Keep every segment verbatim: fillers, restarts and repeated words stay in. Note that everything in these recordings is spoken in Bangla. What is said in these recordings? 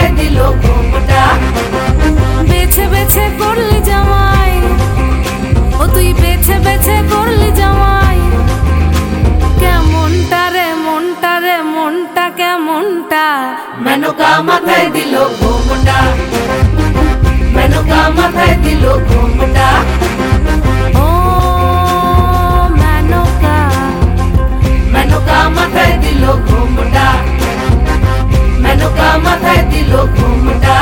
মাথায় দিল ঘুমটা। বেছে বেছে করলি জামাই, ও তুই বেছে বেছে করলি জামাই। কেমনটা রে মনটা রে মনটা কেমনটা, মেনকা মাথায় দিল ঘুমটা, মেনকা মাথায় দিল ঘুমটা। ও মেনকা, মেনকা মাথায় দিল ঘুমটা, মেনকা মাথায় দিল ঘুমটা।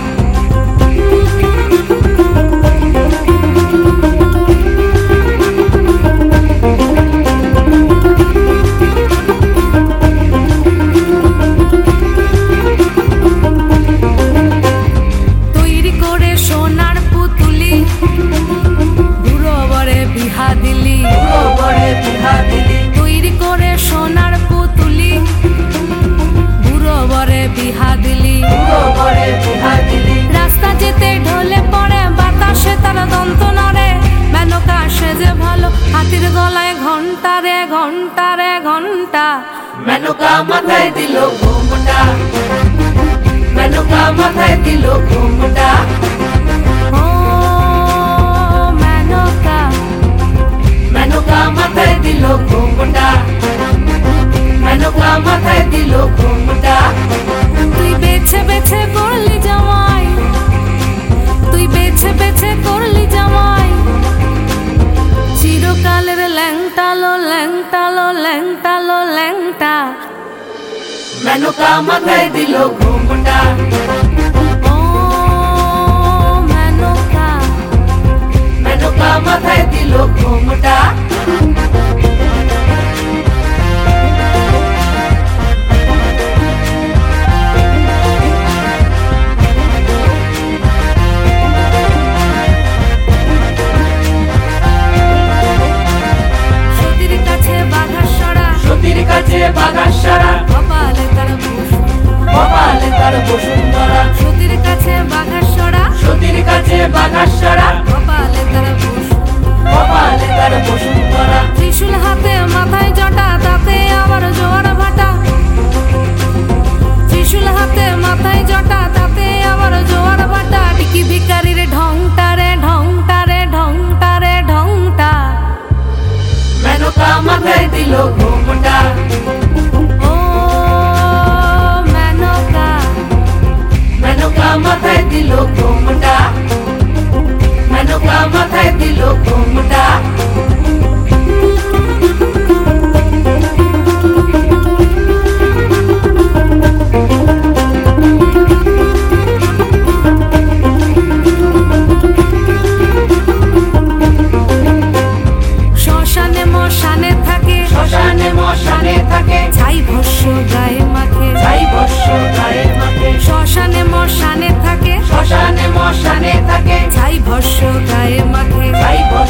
তৈরি করে সোনার পুতুলি, বুড়ো বরে বিহা দিলি। বুড়ো বরে বিহা দিলি, তৈরি করে সোনার পুতুলি, বুড়ো বরে বিহা দিলি। বুড়ো বরে বিহা দিলি। রাস্তা যেতে ঢলে পড়ে বাতাসে তার দন্ত নড়ে। মেনকা সেজে ভালো হাতির গলায় ঘন্টা রে ঘন্টা রে ঘন্টা। মেনকা মাথায় দিল ঘুমটা, মেনকা মাথায় দিল ঘুমটা। ও মেনকা, মেনকা মাথায় দিল ঘুমটা, মেনকা মাথায় দিল ঘুমটা। তুই বেছে বেছে করলি জামাই, তুই বেছে বেছে করলি জামাই। চিরকালের ল্যাংটালো ল্যাংটালো ল্যাংটালো ল্যাংটা। মেনকা মাথায় দিল ঘুমটা, ও মেনকা, মেনকা মাথায় দিল ঘুমটা। সতীর কাছে বাঘা সরা, সতীর কাছে বাঘার সারা, কপালে তার বসুন্ধরা। কপালে তার বসুন্ধরা। সতীর কাছে বাঘা সরা, সতীর কাছে বাঘার সারা, কপালে তার বসুন্ধরা। কপালে তার বসুন্ধরা। ত্রিশূল হাতে মাথায় জটা, তাতে আবার জোয়ার ভাটা। ত্রিশূল হাতে মাথায় জটা, তাতে আবার জোয়ার ভাটা। টিকি ভিকারির ঢংটা রে ঢংটা রে ঢংটা রে ঢংটা। মেনকা মাথায় দিল ঘুমটা, ও মেনকা, মেনকা মাথায় দিল ঘুমটা, মেনকা মাথায় দিল ঘুমটা। শ্মশানে মশানে থাকে, শ্মশানে মশানে থাকে, ছাই ভস্য গায়ে মাখে। ছাই ভস্য গায়ে মাখে। শ্মশানে মশানে থাকে, শ্মশানে মশানে থাকে, ছাই ভস্য গায়ে মাখে। ছাই